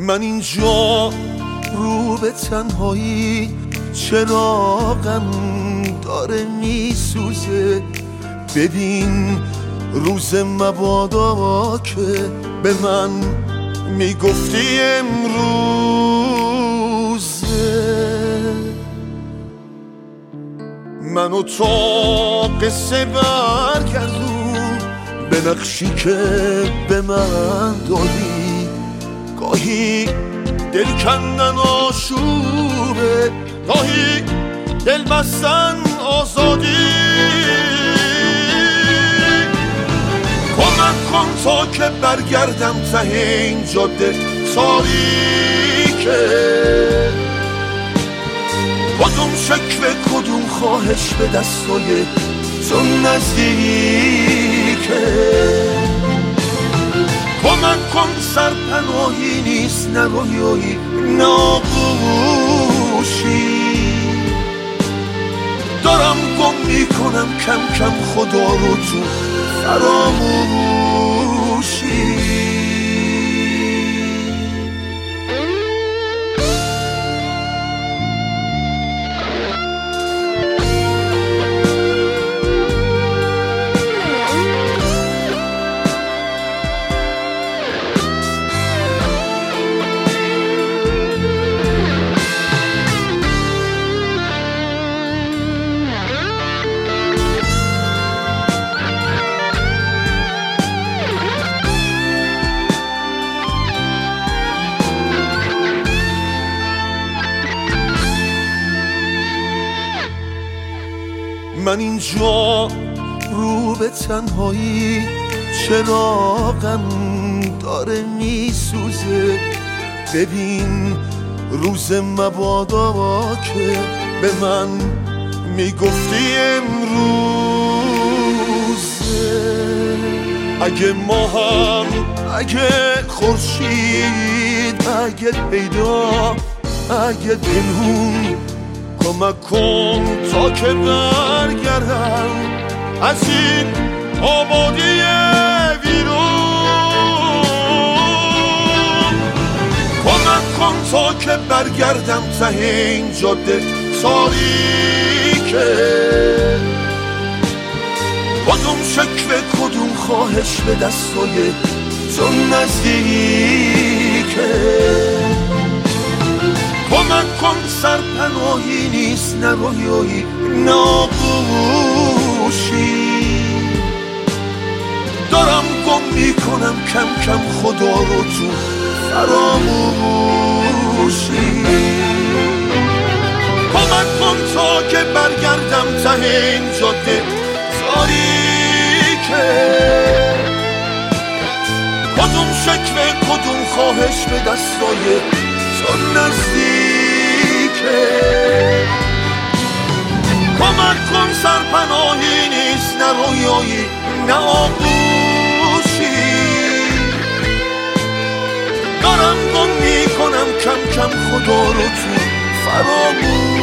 من اینجا رو به تنهایی چراغم داره میسوزه. ببین روز مبادا که به من میگفتی امروزه. منو تا قصه برگردون به نقشی که به من دادی. گاهی دل کندن آشوبه، گاهی دل بستن آزادی. کمک کن تا که برگردم ته این جاده تاریکه. کدوم شکوه کدوم خواهش به دستای تو نزدیکه. کمک کن سرپناهی نیست نه رویایی نه آغوشی. دارم گم میکنم کم کم خدا رو تو فراموشی. من اینجا رو به تنهایی چراغم داره میسوزه. ببین روز مبادا که به من میگفتی امروزه. اگه ماهم، اگه خورشید، اگه پیدا، اگه پنهون، کمک کن تا که برگردم از این آبادی ویرون. کمک کن تا که برگردم ته این جاده تاریکه. کدوم شکوه کدوم خواهش به دستای تو نزدیکه. کمک کن سرپناهی نیست نه رویایی نه آغوشی. دارم گم میکنم کم کم خدا رو تو فراموشی. کمک کن تا که برگردم ته این جاده تاریکه. کدوم شکوه کدوم خواهش به دستای تو نزدیکه. کمک کن سرپناهی نیست نه رویایی نه آغوشی. دارم گم میکنم کم کم خدا رو تو فراموشی.